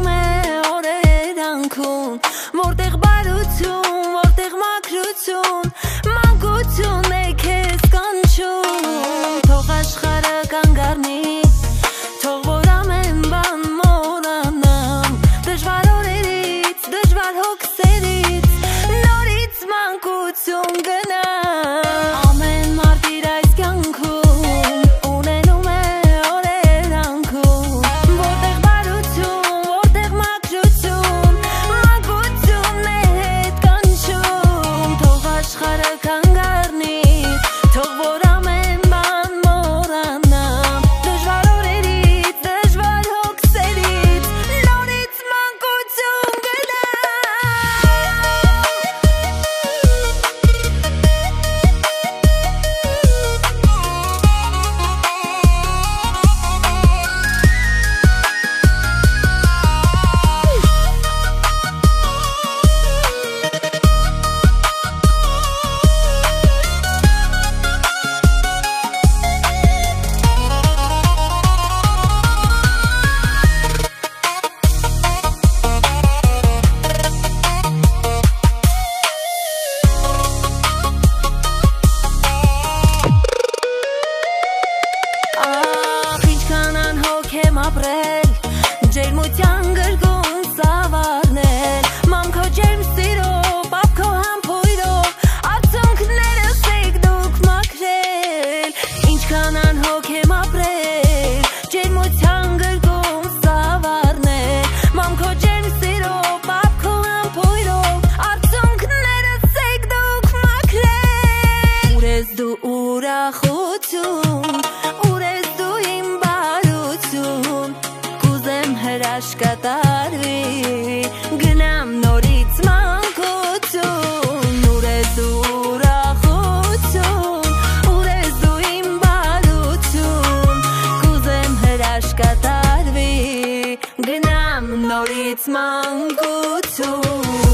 ունենում է օրերանքուն, որտեղ բարություն, որտեղ մաքրություն, մանկություն է քեզ կանչում, թող աշխարհը կանգ առնի, թող որ ամեն բան մոռանամ, դժվար օրերից, դժվար հոգսերից, նորից մանկություն գնամ, ամեն մարդ իր այս կյանքում ունենում է օրերանքուն, որտեղ բարություն, որտեղ մաքրություն, մանկություն է հետ կանչում, թող աշխարհը կանգ առնի, թող որ ամեն բան մոռանամ, դժվար օրերից, դժվար հոգսերից, նորից մանկություն գնամ։ Ախ, ինչքան անհոգ եմ ապրել, ջերմության գրկում սավառնել, մամ քո ջերմ սիրով, պապ քո համբույրով, արցունքներս եք դուք մաքրել, ինչքան անհոգ եմ ապրել, ջերմության գրկում սավառնել, մամ քո ջերմ սիրով, պապ քո համբույրով, արցունքներս եք դուք մաքրել, ուր ես դու ուրախություն, կատարվի, գնամ նորից մանկություն, ուր ես դու ուրախություն, ուր ես դու իմ բարություն, կուզեմ հրաշք կատարվի, գնամ նորից մանկություն։